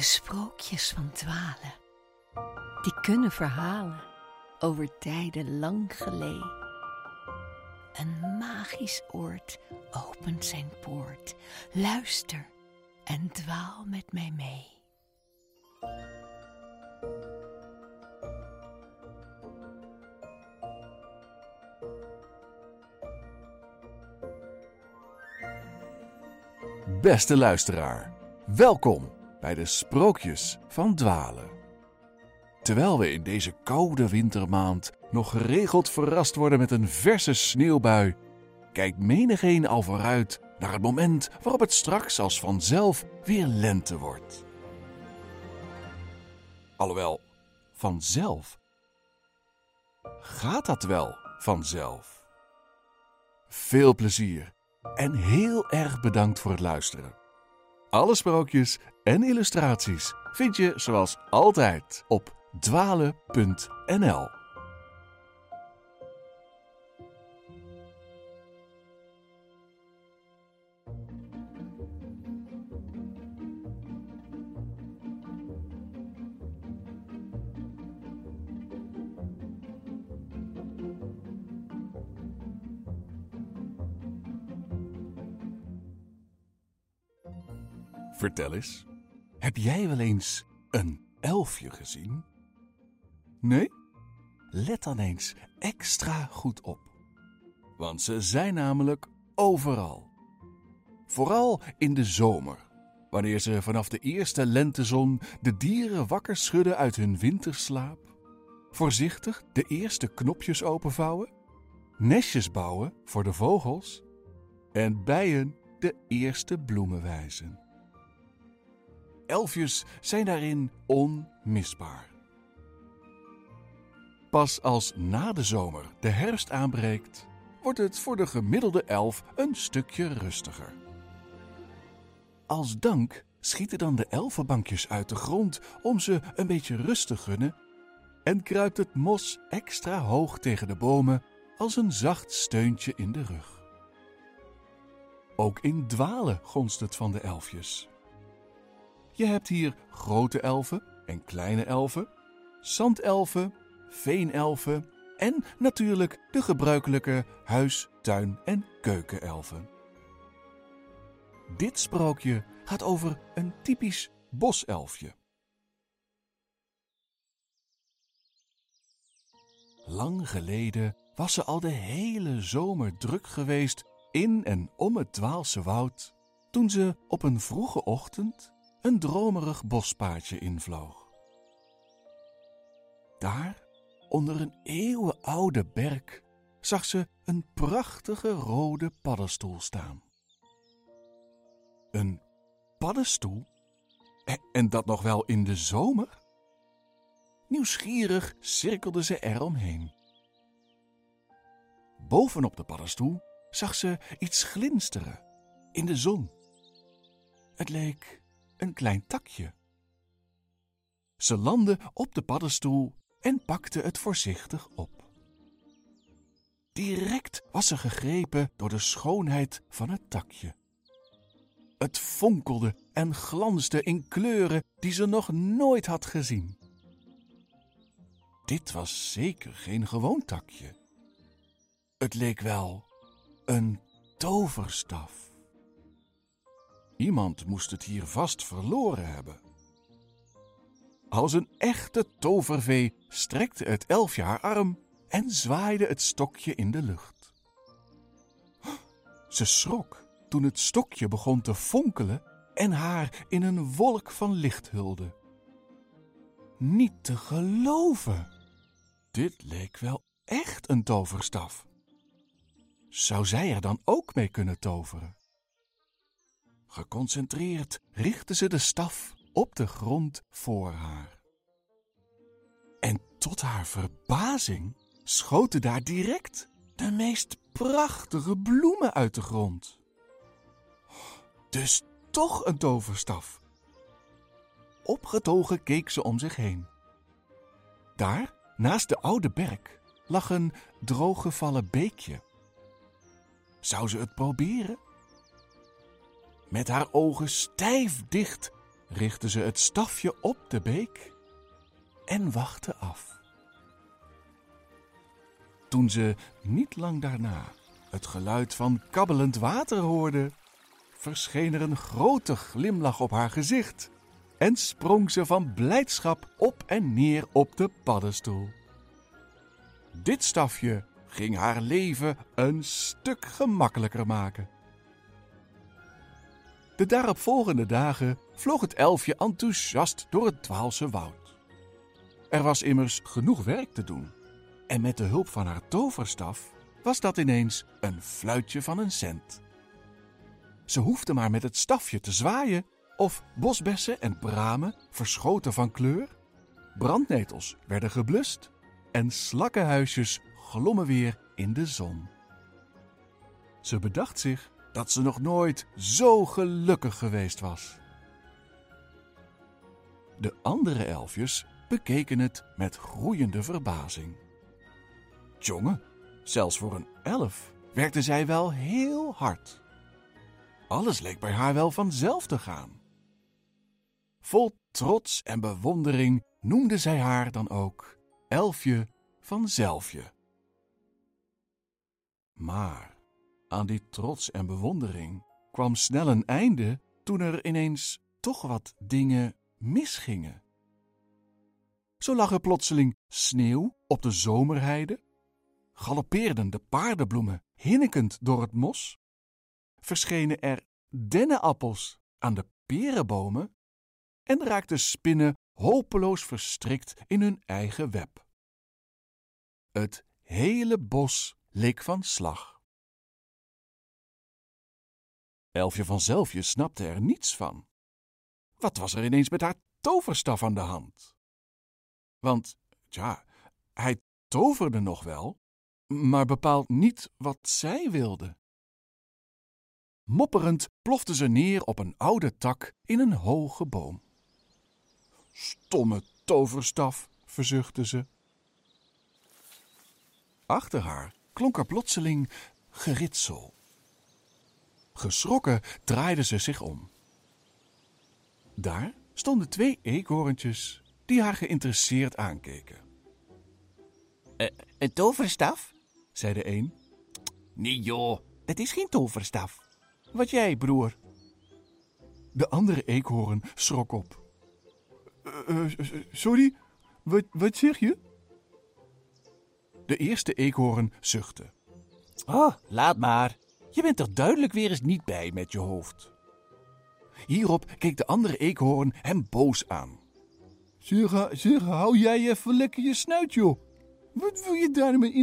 De sprookjes van Dwalen, die kunnen verhalen over tijden lang geleden. Een magisch oord opent zijn poort. Luister en dwaal met mij mee. Beste luisteraar, welkom bij de Sprookjes van Dwalen. Terwijl we in deze koude wintermaand nog geregeld verrast worden met een verse sneeuwbui, kijkt menigeen al vooruit naar het moment waarop het straks als vanzelf weer lente wordt. Alhoewel, vanzelf? Gaat dat wel vanzelf? Veel plezier en heel erg bedankt voor het luisteren. Alle sprookjes en illustraties vind je zoals altijd op dwalen.nl. Vertel eens, heb jij wel eens een elfje gezien? Nee? Let dan eens extra goed op. Want ze zijn namelijk overal. Vooral in de zomer, wanneer ze vanaf de eerste lentezon de dieren wakker schudden uit hun winterslaap, voorzichtig de eerste knopjes openvouwen, nestjes bouwen voor de vogels en bijen de eerste bloemen wijzen. Elfjes zijn daarin onmisbaar. Pas als na de zomer de herfst aanbreekt, wordt het voor de gemiddelde elf een stukje rustiger. Als dank schieten dan de elfenbankjes uit de grond om ze een beetje rust te gunnen en kruipt het mos extra hoog tegen de bomen als een zacht steuntje in de rug. Ook in Dwalen gonst het van de elfjes. Je hebt hier grote elfen en kleine elfen, zandelfen, veenelfen en natuurlijk de gebruikelijke huis-, tuin- en keukenelfen. Dit sprookje gaat over een typisch boselfje. Lang geleden was ze al de hele zomer druk geweest in en om het Dwaalse woud, toen ze op een vroege ochtend een dromerig bospaadje invloog. Daar, onder een eeuwenoude berk, zag ze een prachtige rode paddenstoel staan. Een paddenstoel? En dat nog wel in de zomer? Nieuwsgierig cirkelde ze eromheen. Bovenop de paddenstoel zag ze iets glinsteren in de zon. Het leek een klein takje. Ze landde op de paddenstoel en pakte het voorzichtig op. Direct was ze gegrepen door de schoonheid van het takje. Het fonkelde en glansde in kleuren die ze nog nooit had gezien. Dit was zeker geen gewoon takje. Het leek wel een toverstaf. Iemand moest het hier vast verloren hebben. Als een echte tovervee strekte het elfje haar arm en zwaaide het stokje in de lucht. Ze schrok toen het stokje begon te fonkelen en haar in een wolk van licht hulde. Niet te geloven! Dit leek wel echt een toverstaf. Zou zij er dan ook mee kunnen toveren? Geconcentreerd richtte ze de staf op de grond voor haar. En tot haar verbazing schoten daar direct de meest prachtige bloemen uit de grond. Dus toch een toverstaf. Opgetogen keek ze om zich heen. Daar, naast de oude berk, lag een drooggevallen beekje. Zou ze het proberen? Met haar ogen stijf dicht richtte ze het stafje op de beek en wachtte af. Toen ze niet lang daarna het geluid van kabbelend water hoorde, verscheen er een grote glimlach op haar gezicht en sprong ze van blijdschap op en neer op de paddenstoel. Dit stafje ging haar leven een stuk gemakkelijker maken. De daaropvolgende dagen vloog het elfje enthousiast door het Dwaalse woud. Er was immers genoeg werk te doen. En met de hulp van haar toverstaf was dat ineens een fluitje van een cent. Ze hoefde maar met het stafje te zwaaien of bosbessen en bramen verschoten van kleur, brandnetels werden geblust en slakkenhuisjes glommen weer in de zon. Ze bedacht zich dat ze nog nooit zo gelukkig geweest was. De andere elfjes bekeken het met groeiende verbazing. Tjonge, zelfs voor een elf werkte zij wel heel hard. Alles leek bij haar wel vanzelf te gaan. Vol trots en bewondering noemde zij haar dan ook Elfje van Zelfje. Maar aan die trots en bewondering kwam snel een einde toen er ineens toch wat dingen misgingen. Zo lag er plotseling sneeuw op de zomerheide, galoppeerden de paardenbloemen hinnikend door het mos, verschenen er dennenappels aan de perenbomen en raakten spinnen hopeloos verstrikt in hun eigen web. Het hele bos leek van slag. Elfje van Zelfje snapte er niets van. Wat was er ineens met haar toverstaf aan de hand? Want, hij toverde nog wel, maar bepaald niet wat zij wilde. Mopperend plofte ze neer op een oude tak in een hoge boom. Stomme toverstaf, verzuchtte ze. Achter haar klonk er plotseling geritsel. Geschrokken draaide ze zich om. Daar stonden 2 eekhoorntjes die haar geïnteresseerd aankeken. Een toverstaf? Zei de een. Nee joh, het is geen toverstaf. Wat jij, broer? De andere eekhoorn schrok op. Sorry, wat zeg je? De eerste eekhoorn zuchtte. Oh, laat maar. Je bent er duidelijk weer eens niet bij met je hoofd. Hierop keek de andere eekhoorn hem boos aan. Zeg, hou jij even lekker je snuit, joh. Wat wil je daarmee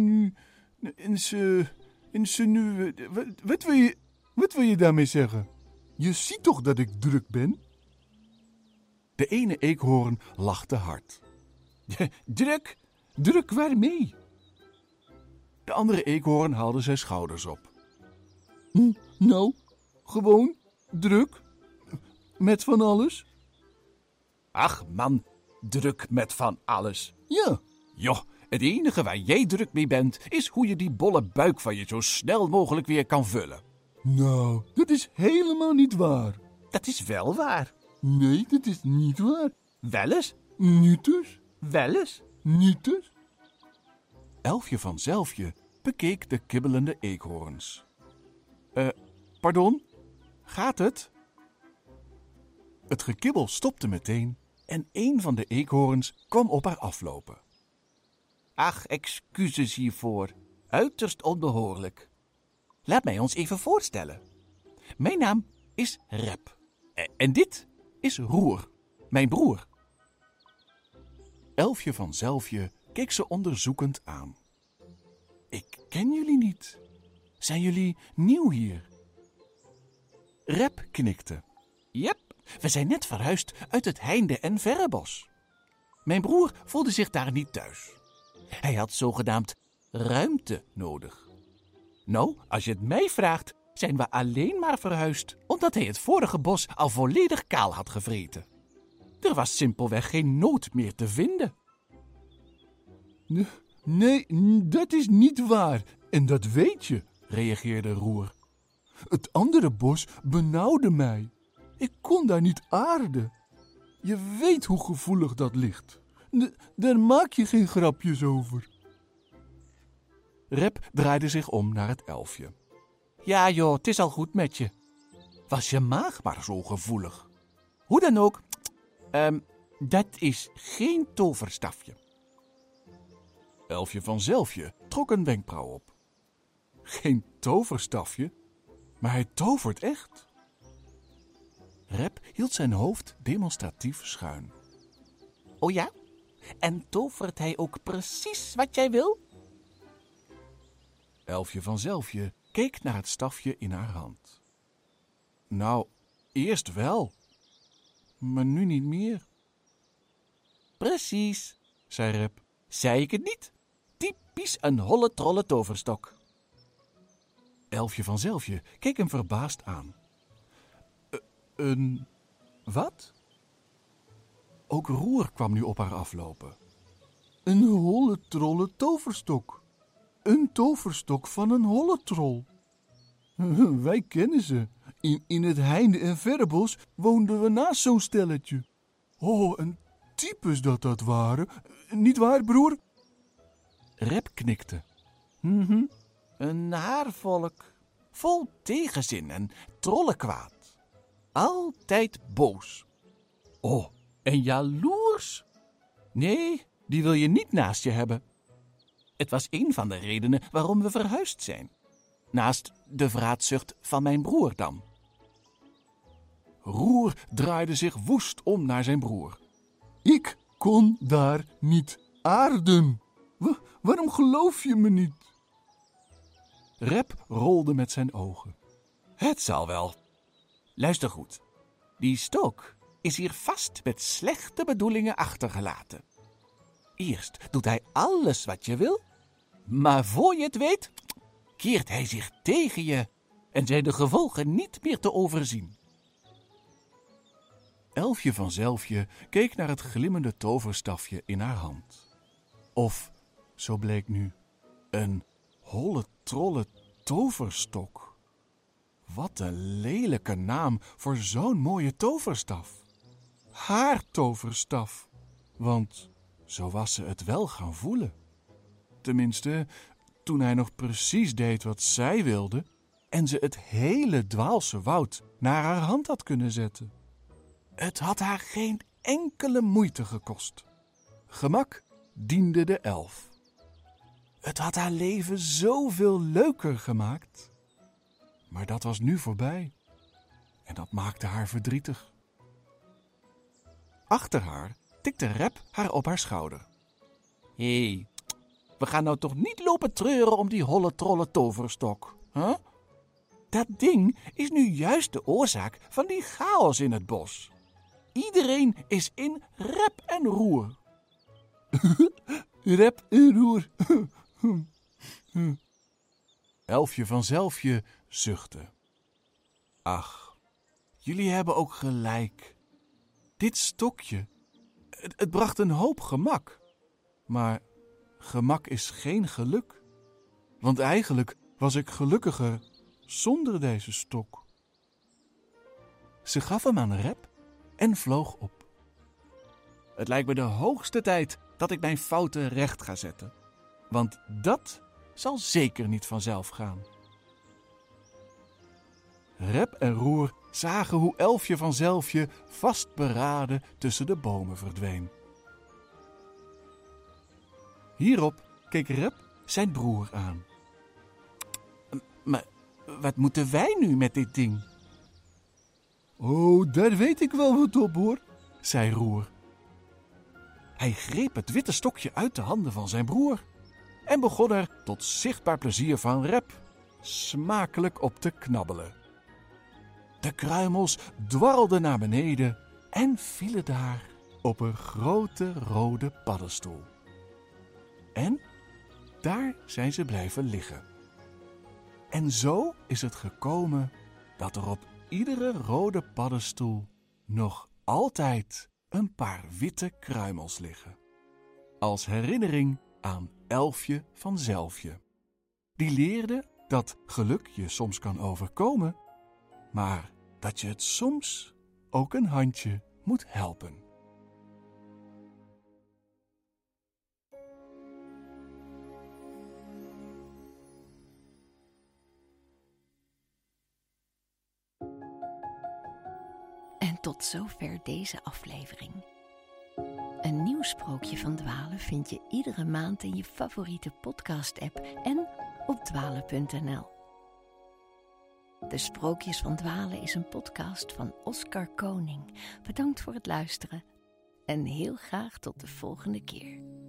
Wat wil je daarmee zeggen? Je ziet toch dat ik druk ben? De ene eekhoorn lachte hard. Druk? Druk waarmee? De andere eekhoorn haalde zijn schouders op. Nou, gewoon druk. Met van alles. Ach man, druk met van alles. Ja. Joh, het enige waar jij druk mee bent, is hoe je die bolle buik van je zo snel mogelijk weer kan vullen. Nou, dat is helemaal niet waar. Dat is wel waar. Nee, dat is niet waar. Wel eens? Niet dus. Wel eens? Niet dus. Elfje van Zelfje bekeek de kibbelende eekhoorns. Pardon? Gaat het? Het gekibbel stopte meteen en een van de eekhoorns kwam op haar aflopen. Ach, excuses hiervoor. Uiterst onbehoorlijk. Laat mij ons even voorstellen. Mijn naam is Rep. En dit is Roer, mijn broer. Elfje van Zelfje keek ze onderzoekend aan. Ik ken jullie niet. Zijn jullie nieuw hier? Rep knikte. Yep, we zijn net verhuisd uit het heinde en verrebos. Mijn broer voelde zich daar niet thuis. Hij had zogenaamd ruimte nodig. Nou, als je het mij vraagt, zijn we alleen maar verhuisd omdat hij het vorige bos al volledig kaal had gevreten. Er was simpelweg geen noot meer te vinden. Nee, dat is niet waar. En dat weet je, reageerde Roer. Het andere bos benauwde mij. Ik kon daar niet aarden. Je weet hoe gevoelig dat ligt. Daar maak je geen grapjes over. Rep draaide zich om naar het elfje. Ja joh, het is al goed met je. Was je maag maar zo gevoelig. Hoe dan ook, dat is geen toverstafje. Elfje van Zelfje trok een wenkbrauw op. Geen toverstafje, maar hij tovert echt. Rep hield zijn hoofd demonstratief schuin. Oh ja? En tovert hij ook precies wat jij wil? Elfje van Zelfje keek naar het stafje in haar hand. Nou, eerst wel, maar nu niet meer. Precies, zei Rep. zei ik het niet? Typisch een holle trolle toverstok. Elfje van Zelfje keek hem verbaasd aan. Een wat? Ook Roer kwam nu op haar aflopen. Een holle trolle toverstok. Een toverstok van een holle trol. Wij kennen ze. In het heinde en verrebos woonden we naast zo'n stelletje. Oh, een types dat waren. Niet waar, broer? Rep knikte. Een haarvolk, vol tegenzin en trollenkwaad. Altijd boos. Oh, en jaloers? Nee, die wil je niet naast je hebben. Het was een van de redenen waarom we verhuisd zijn. Naast de vraatzucht van mijn broer dan. Roer draaide zich woest om naar zijn broer. Ik kon daar niet aarden. Waarom geloof je me niet? Rep rolde met zijn ogen. Het zal wel. Luister goed. Die stok is hier vast met slechte bedoelingen achtergelaten. Eerst doet hij alles wat je wil, maar voor je het weet, keert hij zich tegen je en zijn de gevolgen niet meer te overzien. Elfje van Zelfje keek naar het glimmende toverstafje in haar hand. Of, zo bleek nu, een holle trolle toverstok. Wat een lelijke naam voor zo'n mooie toverstaf. Haar toverstaf. Want zo was ze het wel gaan voelen. Tenminste, toen hij nog precies deed wat zij wilde en ze het hele Dwaalse woud naar haar hand had kunnen zetten. Het had haar geen enkele moeite gekost. Gemak diende de elf. Het had haar leven zoveel leuker gemaakt. Maar dat was nu voorbij. En dat maakte haar verdrietig. Achter haar tikte Rep haar op haar schouder. Hé, we gaan nou toch niet lopen treuren om die holle trolle toverstok, hè? Dat ding is nu juist de oorzaak van die chaos in het bos. Iedereen is in rep en roer. Rep en roer. Elfje van Zelfje zuchtte. Ach, jullie hebben ook gelijk. Dit stokje, het bracht een hoop gemak. Maar gemak is geen geluk. Want eigenlijk was ik gelukkiger zonder deze stok. Ze gaf hem aan Rep en vloog op. Het lijkt me de hoogste tijd dat ik mijn fouten recht ga zetten. Want dat zal zeker niet vanzelf gaan. Rep en Roer zagen hoe Elfje van Zelfje vastberaden tussen de bomen verdween. Hierop keek Rep zijn broer aan. Maar wat moeten wij nu met dit ding? Oh, daar weet ik wel wat op, hoor, zei Roer. Hij greep het witte stokje uit de handen van zijn broer en begon er tot zichtbaar plezier van Rep smakelijk op te knabbelen. De kruimels dwarrelden naar beneden en vielen daar op een grote rode paddenstoel. En daar zijn ze blijven liggen. En zo is het gekomen dat er op iedere rode paddenstoel nog altijd een paar witte kruimels liggen. Als herinnering aan Elfje van Zelfje. Die leerde dat geluk je soms kan overkomen, maar dat je het soms ook een handje moet helpen. En tot zover deze aflevering. Een nieuw sprookje van Dwalen vind je iedere maand in je favoriete podcast-app en op dwalen.nl. De Sprookjes van Dwalen is een podcast van Oscar Koning. Bedankt voor het luisteren en heel graag tot de volgende keer.